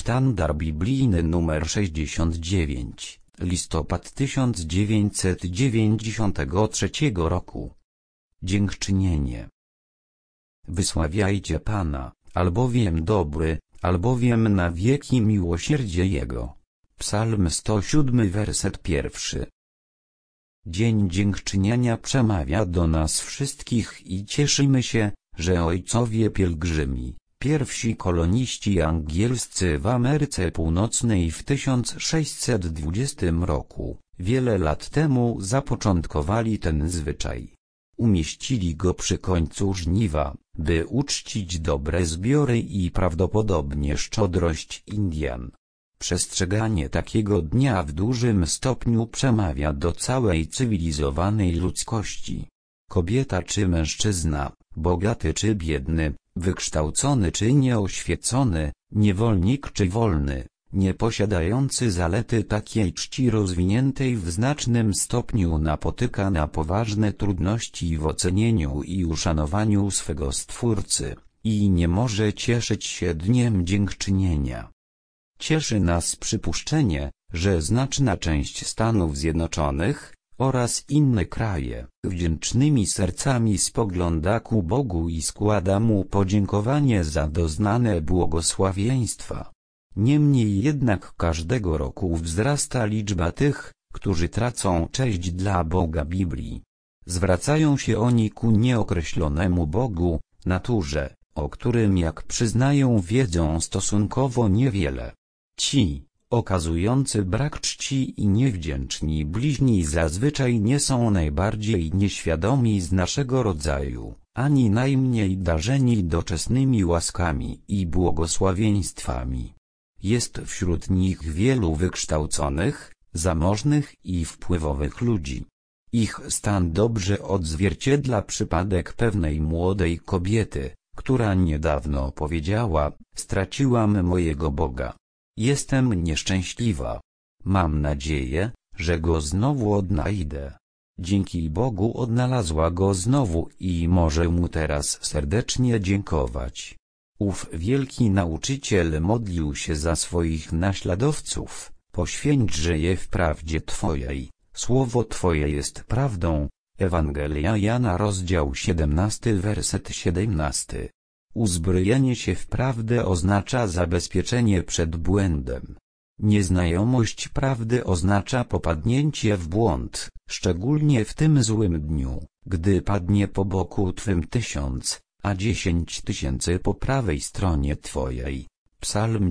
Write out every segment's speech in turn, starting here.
Sztandar biblijny nr 69, listopad 1993 roku. Dziękczynienie. Wysławiajcie Pana, albowiem dobry, albowiem na wieki miłosierdzie Jego. Psalm 107, werset 1. Dzień Dziękczynienia przemawia do nas wszystkich i cieszymy się, że ojcowie pielgrzymi, pierwsi koloniści angielscy w Ameryce Północnej w 1620 roku, wiele lat temu zapoczątkowali ten zwyczaj. Umieścili go przy końcu żniwa, by uczcić dobre zbiory i prawdopodobnie szczodrość Indian. Przestrzeganie takiego dnia w dużym stopniu przemawia do całej cywilizowanej ludzkości. Kobieta czy mężczyzna, bogaty czy biedny, wykształcony czy nieoświecony, niewolnik czy wolny, nie posiadający zalety takiej czci rozwiniętej w znacznym stopniu napotyka na poważne trudności w ocenieniu i uszanowaniu swego Stwórcy, i nie może cieszyć się Dniem Dziękczynienia. Cieszy nas przypuszczenie, że znaczna część Stanów Zjednoczonych oraz inne kraje wdzięcznymi sercami spogląda ku Bogu i składa Mu podziękowanie za doznane błogosławieństwa. Niemniej jednak każdego roku wzrasta liczba tych, którzy tracą cześć dla Boga Biblii. Zwracają się oni ku nieokreślonemu Bogu, naturze, o którym jak przyznają wiedzą stosunkowo niewiele. Ci, okazujący brak czci i niewdzięczni bliźni zazwyczaj nie są najbardziej nieświadomi z naszego rodzaju, ani najmniej darzeni doczesnymi łaskami i błogosławieństwami. Jest wśród nich wielu wykształconych, zamożnych i wpływowych ludzi. Ich stan dobrze odzwierciedla przypadek pewnej młodej kobiety, która niedawno powiedziała: straciłam mojego Boga. Jestem nieszczęśliwa. Mam nadzieję, że go znowu odnajdę. Dzięki Bogu odnalazła go znowu i może mu teraz serdecznie dziękować. Ów wielki nauczyciel modlił się za swoich naśladowców: poświęćże je w prawdzie Twojej, słowo Twoje jest prawdą. Ewangelia Jana, rozdział 17, werset 17. Uzbrojenie się w prawdę oznacza zabezpieczenie przed błędem. Nieznajomość prawdy oznacza popadnięcie w błąd, szczególnie w tym złym dniu, gdy padnie po boku Twym 1000, a 10 000 po prawej stronie Twojej. Psalm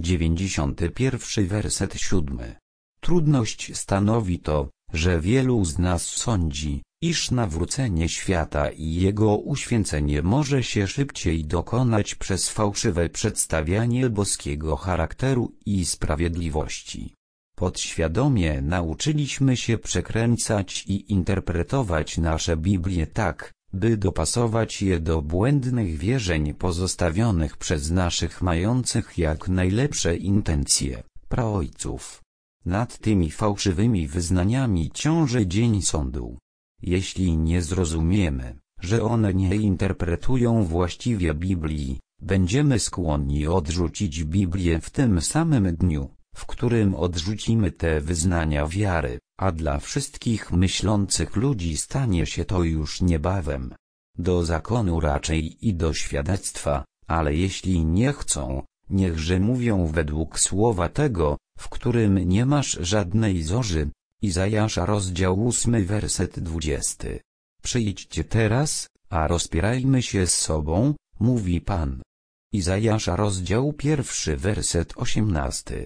91, werset 7. Trudność stanowi to, że wielu z nas sądzi, iż nawrócenie świata i jego uświęcenie może się szybciej dokonać przez fałszywe przedstawianie boskiego charakteru i sprawiedliwości. Podświadomie nauczyliśmy się przekręcać i interpretować nasze Biblie tak, by dopasować je do błędnych wierzeń pozostawionych przez naszych mających jak najlepsze intencje praojców. Nad tymi fałszywymi wyznaniami ciąży dzień sądu. Jeśli nie zrozumiemy, że one nie interpretują właściwie Biblii, będziemy skłonni odrzucić Biblię w tym samym dniu, w którym odrzucimy te wyznania wiary, a dla wszystkich myślących ludzi stanie się to już niebawem. Do zakonu raczej i do świadectwa, ale jeśli nie chcą, niechże mówią według słowa tego, w którym nie masz żadnej zorzy. Izajasza, rozdział 8, werset 20. Przyjdźcie teraz, a rozpierajmy się z sobą, mówi Pan. Izajasza, rozdział 1, werset 18.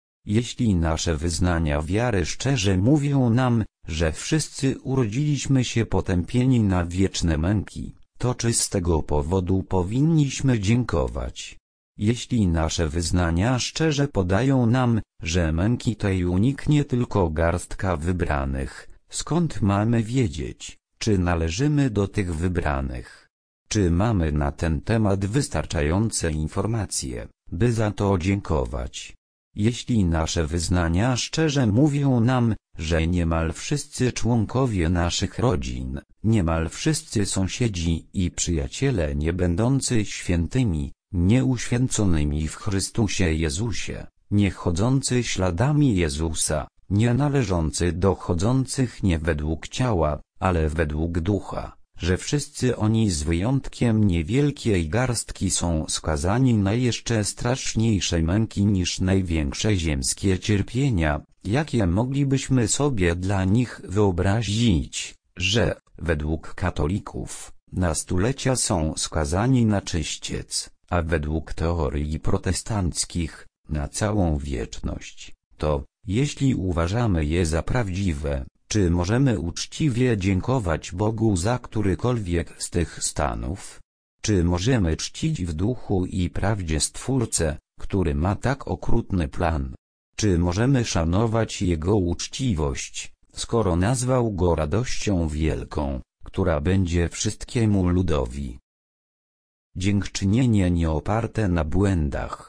Jeśli nasze wyznania wiary szczerze mówią nam, że wszyscy urodziliśmy się potępieni na wieczne męki, to czy z tego powodu powinniśmy dziękować? Jeśli nasze wyznania szczerze podają nam, że męki tej uniknie tylko garstka wybranych, skąd mamy wiedzieć, czy należymy do tych wybranych? Czy mamy na ten temat wystarczające informacje, by za to dziękować? Jeśli nasze wyznania szczerze mówią nam, że niemal wszyscy członkowie naszych rodzin, niemal wszyscy sąsiedzi i przyjaciele nie będący świętymi, nieuświęconymi w Chrystusie Jezusie, nie chodzący śladami Jezusa, nie należący do chodzących nie według ciała, ale według ducha, że wszyscy oni z wyjątkiem niewielkiej garstki są skazani na jeszcze straszniejsze męki niż największe ziemskie cierpienia, jakie moglibyśmy sobie dla nich wyobrazić, że, według katolików, na stulecia są skazani na czyściec, a według teorii protestanckich, na całą wieczność. To, jeśli uważamy je za prawdziwe, czy możemy uczciwie dziękować Bogu za którykolwiek z tych stanów? Czy możemy czcić w duchu i prawdzie Stwórcę, który ma tak okrutny plan? Czy możemy szanować Jego uczciwość, skoro nazwał Go radością wielką, która będzie wszystkiemu ludowi? Dziękczynienie nie oparte na błędach.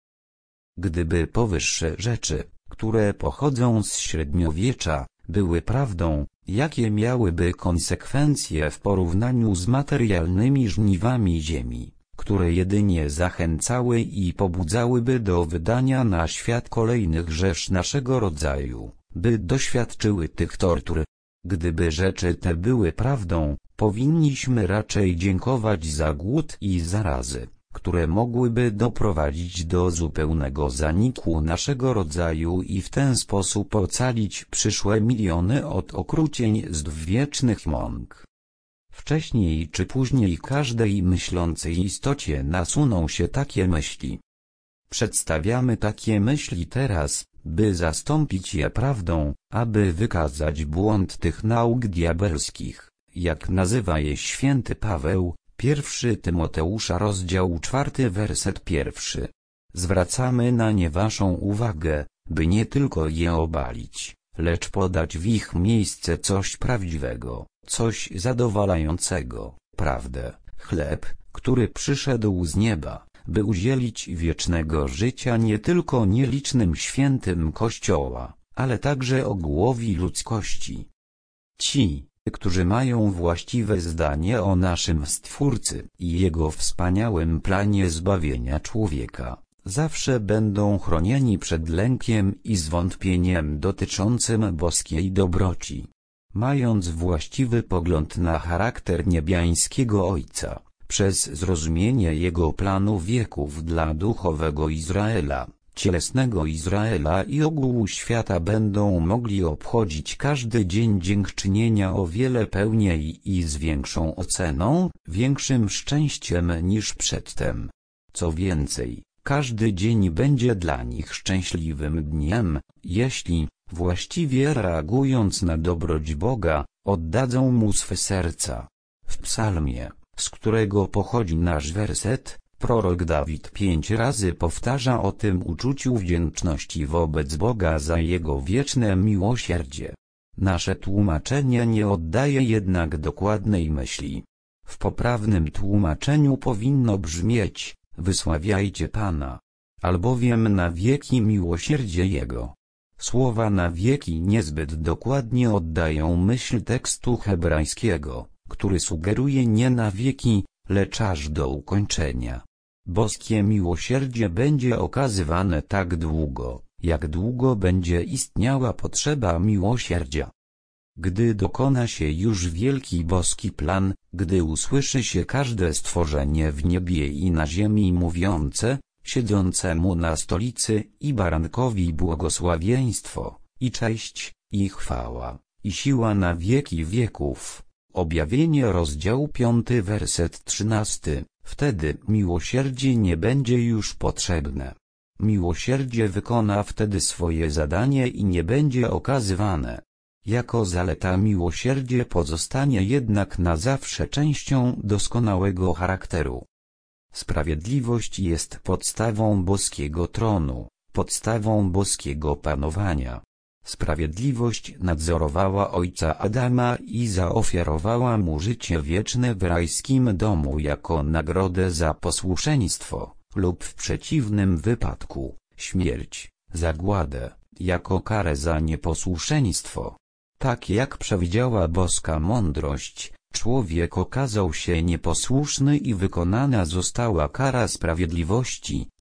Gdyby powyższe rzeczy, które pochodzą z średniowiecza, były prawdą, jakie miałyby konsekwencje w porównaniu z materialnymi żniwami ziemi, które jedynie zachęcały i pobudzałyby do wydania na świat kolejnych rzesz naszego rodzaju, by doświadczyły tych tortur? Gdyby rzeczy te były prawdą, powinniśmy raczej dziękować za głód i zarazy, które mogłyby doprowadzić do zupełnego zaniku naszego rodzaju i w ten sposób ocalić przyszłe miliony od okrucieństw wiecznych mąk. Wcześniej czy później każdej myślącej istocie nasuną się takie myśli. Przedstawiamy takie myśli teraz, by zastąpić je prawdą, aby wykazać błąd tych nauk diabelskich, jak nazywa je święty Paweł. 1 Tymoteusza rozdział 4 werset 1. Zwracamy na nie waszą uwagę, by nie tylko je obalić, lecz podać w ich miejsce coś prawdziwego, coś zadowalającego, prawdę, chleb, który przyszedł z nieba, by udzielić wiecznego życia nie tylko nielicznym świętym Kościoła, ale także ogółowi ludzkości. Ci, którzy mają właściwe zdanie o naszym Stwórcy i Jego wspaniałym planie zbawienia człowieka, zawsze będą chronieni przed lękiem i zwątpieniem dotyczącym boskiej dobroci. Mając właściwy pogląd na charakter niebiańskiego Ojca, przez zrozumienie Jego planu wieków dla duchowego Izraela, cielesnego Izraela i ogółu świata będą mogli obchodzić każdy dzień dziękczynienia o wiele pełniej i z większą oceną, większym szczęściem niż przedtem. Co więcej, każdy dzień będzie dla nich szczęśliwym dniem, jeśli, właściwie reagując na dobroć Boga, oddadzą Mu swe serca. W psalmie, z którego pochodzi nasz werset, prorok Dawid 5 razy powtarza o tym uczuciu wdzięczności wobec Boga za Jego wieczne miłosierdzie. Nasze tłumaczenie nie oddaje jednak dokładnej myśli. W poprawnym tłumaczeniu powinno brzmieć: wysławiajcie Pana, albowiem na wieki miłosierdzie Jego. Słowa na wieki niezbyt dokładnie oddają myśl tekstu hebrajskiego, który sugeruje nie na wieki, lecz aż do ukończenia. Boskie miłosierdzie będzie okazywane tak długo, jak długo będzie istniała potrzeba miłosierdzia. Gdy dokona się już wielki boski plan, gdy usłyszy się każde stworzenie w niebie i na ziemi mówiące, siedzącemu na stolicy i barankowi błogosławieństwo, i cześć, i chwała, i siła na wieki wieków. Objawienie rozdział 5 werset 13, wtedy miłosierdzie nie będzie już potrzebne. Miłosierdzie wykona wtedy swoje zadanie i nie będzie okazywane. Jako zaleta miłosierdzie pozostanie jednak na zawsze częścią doskonałego charakteru. Sprawiedliwość jest podstawą boskiego tronu, podstawą boskiego panowania. Sprawiedliwość nadzorowała ojca Adama i zaofiarowała mu życie wieczne w rajskim domu jako nagrodę za posłuszeństwo, lub w przeciwnym wypadku, śmierć, zagładę, jako karę za nieposłuszeństwo. Tak jak przewidziała boska mądrość, człowiek okazał się nieposłuszny i wykonana została kara sprawiedliwości,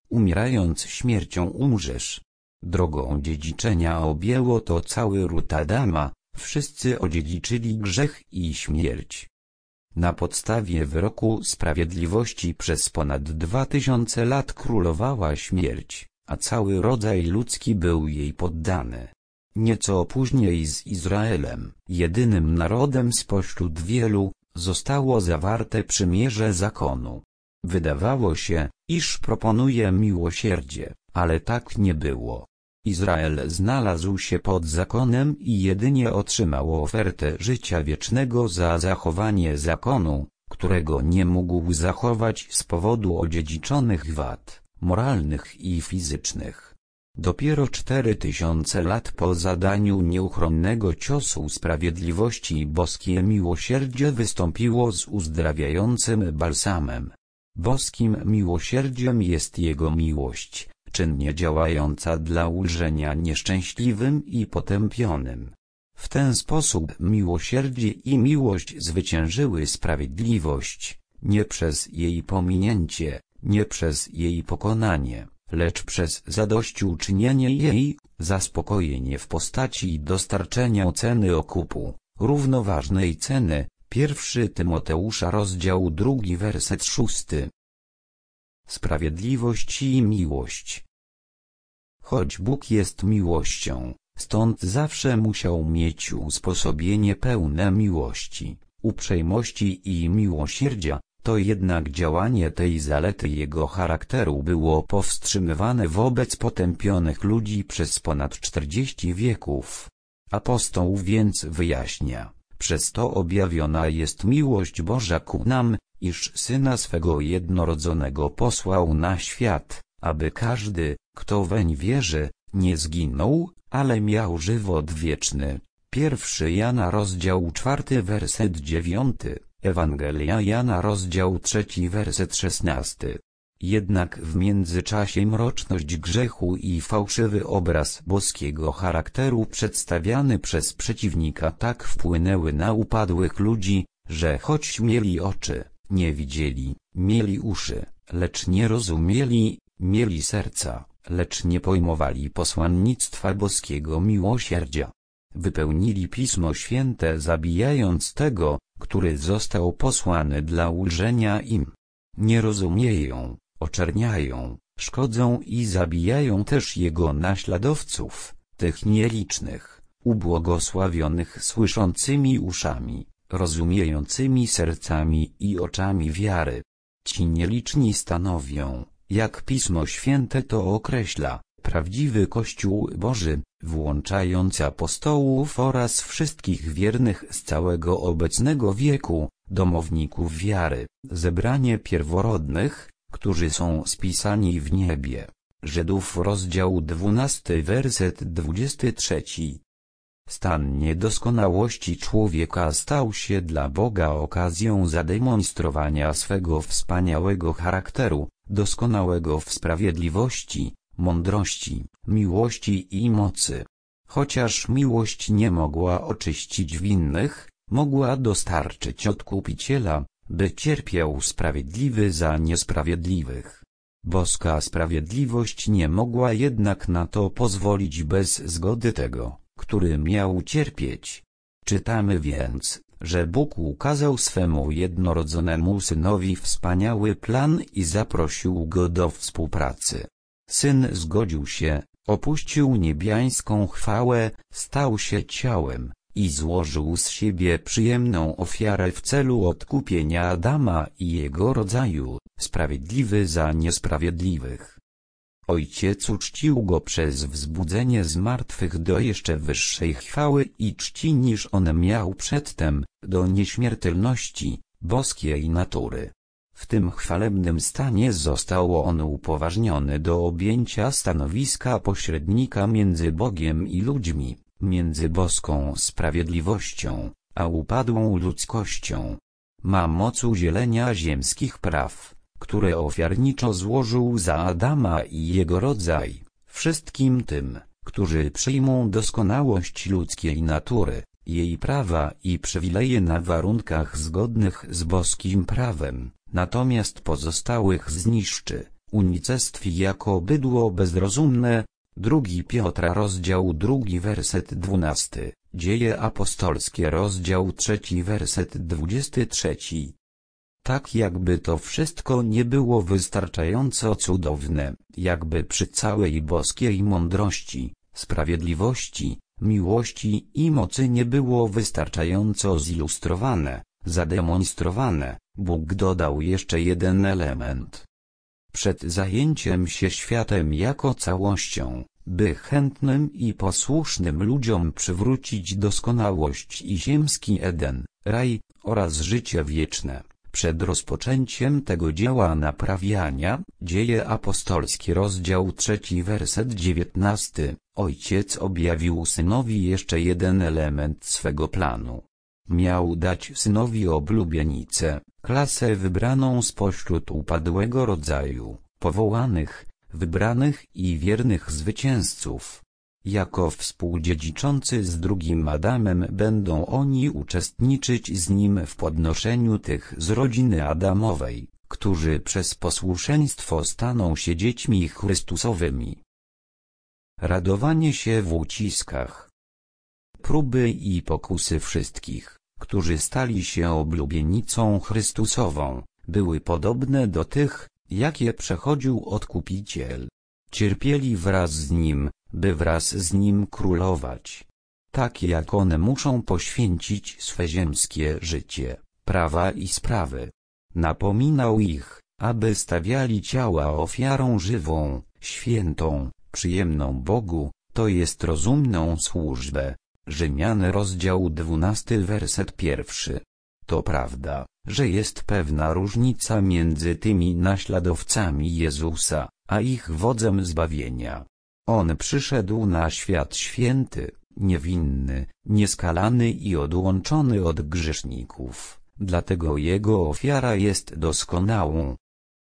umierając śmiercią umrzesz. Drogą dziedziczenia objęło to cały ród Adama, wszyscy odziedziczyli grzech i śmierć. Na podstawie wyroku sprawiedliwości przez ponad 2000 lat królowała śmierć, a cały rodzaj ludzki był jej poddany. Nieco później z Izraelem, jedynym narodem spośród wielu, zostało zawarte przymierze zakonu. Wydawało się, iż proponuje miłosierdzie, ale tak nie było. Izrael znalazł się pod zakonem i jedynie otrzymał ofertę życia wiecznego za zachowanie zakonu, którego nie mógł zachować z powodu odziedziczonych wad moralnych i fizycznych. Dopiero 4000 lat po zadaniu nieuchronnego ciosu sprawiedliwości boskie miłosierdzie wystąpiło z uzdrawiającym balsamem. Boskim miłosierdziem jest Jego miłość, czynnie działająca dla ulżenia nieszczęśliwym i potępionym. W ten sposób miłosierdzie i miłość zwyciężyły sprawiedliwość, nie przez jej pominięcie, nie przez jej pokonanie, lecz przez zadośćuczynienie jej, zaspokojenie w postaci dostarczenia ceny okupu, równoważnej ceny. 1 Tymoteusza rozdział 2 werset 6. Sprawiedliwość i miłość. Choć Bóg jest miłością, stąd zawsze musiał mieć usposobienie pełne miłości, uprzejmości i miłosierdzia, to jednak działanie tej zalety Jego charakteru było powstrzymywane wobec potępionych ludzi przez ponad 40 wieków. Apostoł więc wyjaśnia: przez to objawiona jest miłość Boża ku nam, iż Syna swego jednorodzonego posłał na świat, aby każdy, kto weń wierzy, nie zginął, ale miał żywot wieczny. 1 Jana rozdział 4 werset 9, Ewangelia Jana rozdział 3 werset 16. Jednak w międzyczasie mroczność grzechu i fałszywy obraz boskiego charakteru przedstawiany przez przeciwnika tak wpłynęły na upadłych ludzi, że choć mieli oczy, nie widzieli, mieli uszy, lecz nie rozumieli, mieli serca, lecz nie pojmowali posłannictwa boskiego miłosierdzia. Wypełnili Pismo Święte, zabijając tego, który został posłany dla ulżenia im. Nie rozumieją, oczerniają, szkodzą i zabijają też Jego naśladowców, tych nielicznych, ubłogosławionych słyszącymi uszami, rozumiejącymi sercami i oczami wiary. Ci nieliczni stanowią, jak Pismo Święte to określa, prawdziwy Kościół Boży, włączając apostołów oraz wszystkich wiernych z całego obecnego wieku, domowników wiary, zebranie pierworodnych, którzy są spisani w niebie. Żydów rozdział 12 werset 23. Stan niedoskonałości człowieka stał się dla Boga okazją zademonstrowania swego wspaniałego charakteru, doskonałego w sprawiedliwości, mądrości, miłości i mocy. Chociaż miłość nie mogła oczyścić winnych, mogła dostarczyć Odkupiciela, by cierpiał sprawiedliwy za niesprawiedliwych. Boska sprawiedliwość nie mogła jednak na to pozwolić bez zgody tego, który miał cierpieć. Czytamy więc, że Bóg ukazał swemu jednorodzonemu Synowi wspaniały plan i zaprosił Go do współpracy. Syn zgodził się, opuścił niebiańską chwałę, stał się ciałem i złożył z siebie przyjemną ofiarę w celu odkupienia Adama i jego rodzaju, sprawiedliwy za niesprawiedliwych. Ojciec uczcił Go przez wzbudzenie z martwych do jeszcze wyższej chwały i czci niż On miał przedtem, do nieśmiertelności, boskiej natury. W tym chwalebnym stanie został On upoważniony do objęcia stanowiska pośrednika między Bogiem i ludźmi, między boską sprawiedliwością, a upadłą ludzkością. Ma moc udzielenia ziemskich praw, które ofiarniczo złożył za Adama i jego rodzaj, wszystkim tym, którzy przyjmą doskonałość ludzkiej natury, jej prawa i przywileje na warunkach zgodnych z boskim prawem, natomiast pozostałych zniszczy, unicestwi jako bydło bezrozumne. 2 Piotra rozdział 2 werset 12, Dzieje apostolskie rozdział 3 werset 23. Tak jakby to wszystko nie było wystarczająco cudowne, jakby przy całej boskiej mądrości, sprawiedliwości, miłości i mocy nie było wystarczająco zilustrowane, zademonstrowane, Bóg dodał jeszcze jeden element. Przed zajęciem się światem jako całością, by chętnym i posłusznym ludziom przywrócić doskonałość i ziemski Eden, raj, oraz życie wieczne. Przed rozpoczęciem tego dzieła naprawiania, Dzieje apostolskie rozdział 3 werset 19, Ojciec objawił Synowi jeszcze jeden element swego planu. Miał dać Synowi oblubienicę, klasę wybraną spośród upadłego rodzaju, powołanych, wybranych i wiernych zwycięzców. Jako współdziedziczący z drugim Adamem będą oni uczestniczyć z nim w podnoszeniu tych z rodziny Adamowej, którzy przez posłuszeństwo staną się dziećmi Chrystusowymi. Radowanie się w uciskach. Próby i pokusy wszystkich, którzy stali się oblubienicą Chrystusową, były podobne do tych, jakie przechodził Odkupiciel. Cierpieli wraz z Nim, by wraz z Nim królować. Tak jak one muszą poświęcić swe ziemskie życie, prawa i sprawy. Napominał ich, aby stawiali ciała ofiarą żywą, świętą, przyjemną Bogu, to jest rozumną służbę. Rzymian rozdział 12 werset 1. To prawda, że jest pewna różnica między tymi naśladowcami Jezusa, a ich wodzem zbawienia. On przyszedł na świat święty, niewinny, nieskalany i odłączony od grzeszników, dlatego Jego ofiara jest doskonałą.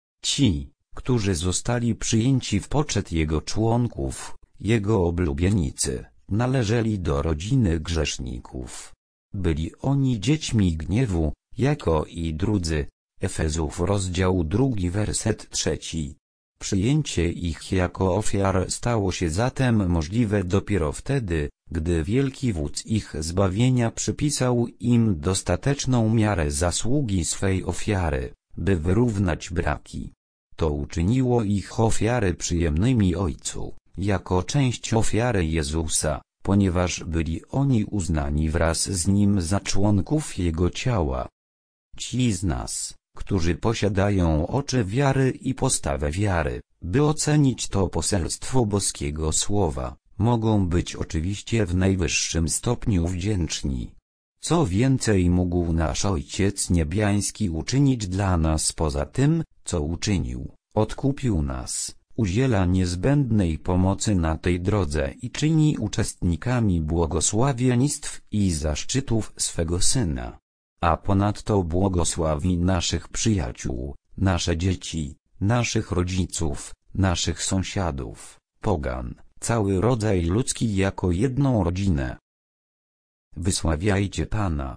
Ci, którzy zostali przyjęci w poczet Jego członków, Jego oblubienicy, należeli do rodziny grzeszników. Byli oni dziećmi gniewu, jako i drudzy. Efezów rozdział 2 werset 3. Przyjęcie ich jako ofiar stało się zatem możliwe dopiero wtedy, gdy wielki wódz ich zbawienia przypisał im dostateczną miarę zasługi swej ofiary, by wyrównać braki. To uczyniło ich ofiary przyjemnymi Ojcu, jako część ofiary Jezusa, ponieważ byli oni uznani wraz z Nim za członków Jego ciała. Ci z nas, którzy posiadają oczy wiary i postawę wiary, by ocenić to poselstwo boskiego słowa, mogą być oczywiście w najwyższym stopniu wdzięczni. Co więcej mógł nasz Ojciec Niebiański uczynić dla nas poza tym, co uczynił? Odkupił nas, udziela niezbędnej pomocy na tej drodze i czyni uczestnikami błogosławieństw i zaszczytów swego Syna. A ponadto błogosławi naszych przyjaciół, nasze dzieci, naszych rodziców, naszych sąsiadów, pogan, cały rodzaj ludzki jako jedną rodzinę. Wysławiajcie Pana.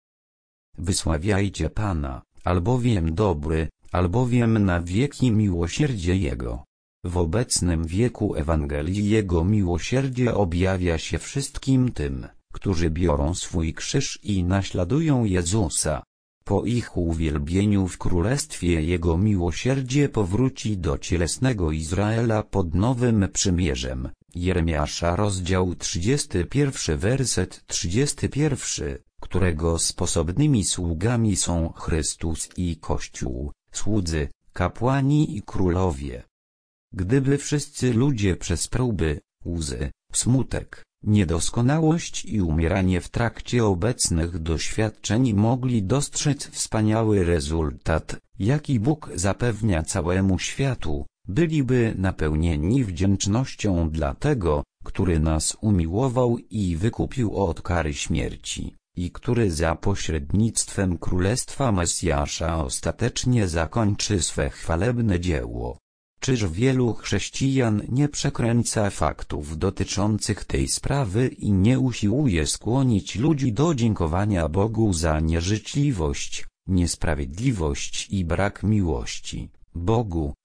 Wysławiajcie Pana, albowiem dobry, albowiem na wieki miłosierdzie Jego. W obecnym wieku Ewangelii Jego miłosierdzie objawia się wszystkim tym, którzy biorą swój krzyż i naśladują Jezusa. Po ich uwielbieniu w królestwie Jego miłosierdzie powróci do cielesnego Izraela pod nowym przymierzem. Jeremiasza rozdział 31 werset 31, którego sposobnymi sługami są Chrystus i Kościół, słudzy, kapłani i królowie. Gdyby wszyscy ludzie przez próby, łzy, smutek, niedoskonałość i umieranie w trakcie obecnych doświadczeń mogli dostrzec wspaniały rezultat, jaki Bóg zapewnia całemu światu, byliby napełnieni wdzięcznością dla tego, który nas umiłował i wykupił od kary śmierci, i który za pośrednictwem Królestwa Mesjasza ostatecznie zakończy swe chwalebne dzieło. Czyż wielu chrześcijan nie przekręca faktów dotyczących tej sprawy i nie usiłuje skłonić ludzi do dziękowania Bogu za nieżyczliwość, niesprawiedliwość i brak miłości, Bogu,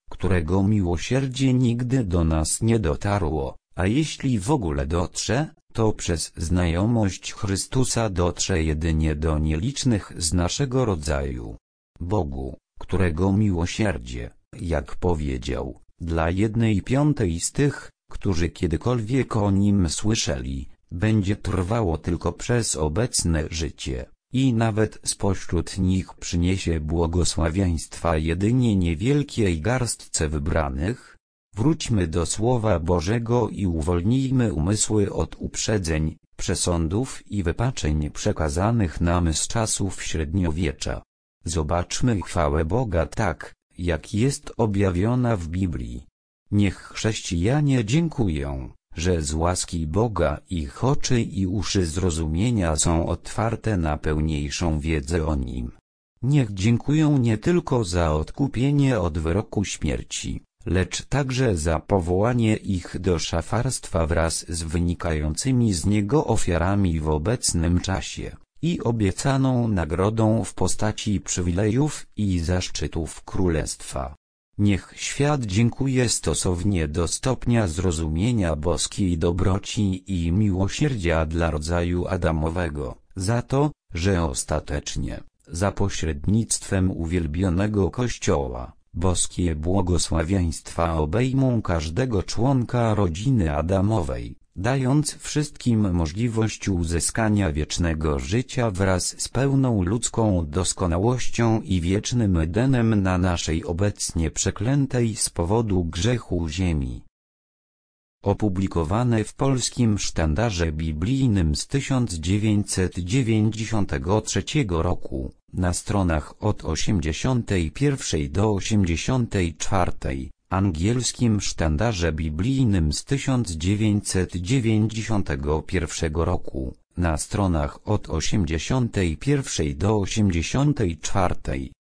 którego miłosierdzie nigdy do nas nie dotarło, a jeśli w ogóle dotrze, to przez znajomość Chrystusa dotrze jedynie do nielicznych z naszego rodzaju. Bogu, którego miłosierdzie, jak powiedział, dla 1/5 z tych, którzy kiedykolwiek o nim słyszeli, będzie trwało tylko przez obecne życie, i nawet spośród nich przyniesie błogosławieństwa jedynie niewielkiej garstce wybranych. Wróćmy do Słowa Bożego i uwolnijmy umysły od uprzedzeń, przesądów i wypaczeń przekazanych nam z czasów średniowiecza. Zobaczmy chwałę Boga tak, jak jest objawiona w Biblii. Niech chrześcijanie dziękują, że z łaski Boga ich oczy i uszy zrozumienia są otwarte na pełniejszą wiedzę o Nim. Niech dziękują nie tylko za odkupienie od wyroku śmierci, lecz także za powołanie ich do szafarstwa wraz z wynikającymi z niego ofiarami w obecnym czasie i obiecaną nagrodą w postaci przywilejów i zaszczytów królestwa. Niech świat dziękuje stosownie do stopnia zrozumienia boskiej dobroci i miłosierdzia dla rodzaju Adamowego, za to, że ostatecznie, za pośrednictwem uwielbionego Kościoła, boskie błogosławieństwa obejmą każdego członka rodziny Adamowej, dając wszystkim możliwość uzyskania wiecznego życia wraz z pełną ludzką doskonałością i wiecznym Edenem na naszej obecnie przeklętej z powodu grzechu ziemi. Opublikowane w Polskim Sztandarze Biblijnym z 1993 roku, na stronach od 81 do 84, Angielskim Sztandarze Biblijnym z 1991 roku, na stronach od 81 do 84.